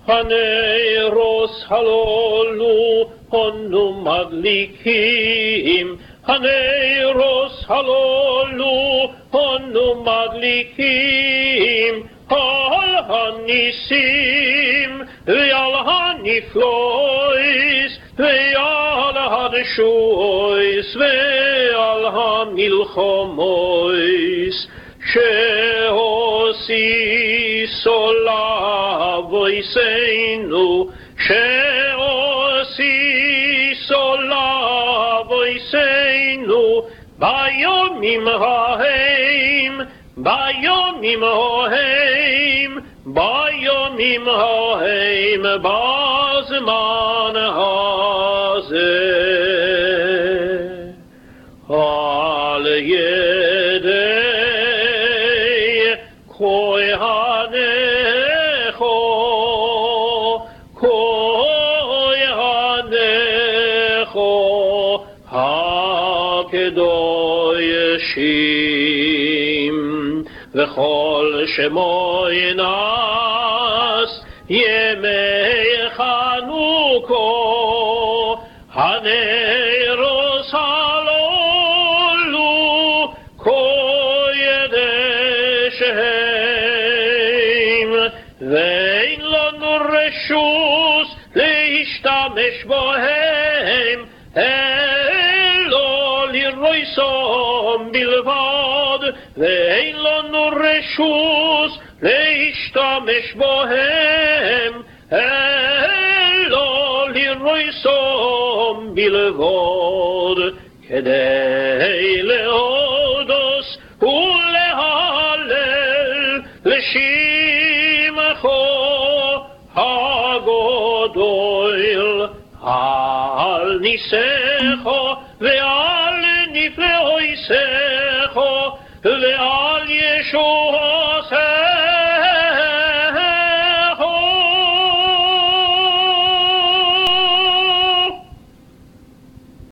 הנרות הללו אנו מדליקים, הנרות הללו אנו מדליקים, על הניסים ועל הנפלאות ועל הרשויות ועל המלחמות שעושיסו לאבותינו, שעושיסו לאבותינו בימים ההם, בימים ההם, בימים ההם, בזמן הזה. על ידי כהניך, כהניך הקדושים, וכל שמוי נס ימי חנוכה, הנרות הללו קודש הם, ואין לנו רשות להשתמש בהם, אלא לרויסם בלבד, ואין לנו רשות להשתמש בהם, אלא לרויסם בלבד, כדי להודות ולהלל לשמך הגדול, על ניסך ועל נפלאותיך ועל ישועתך.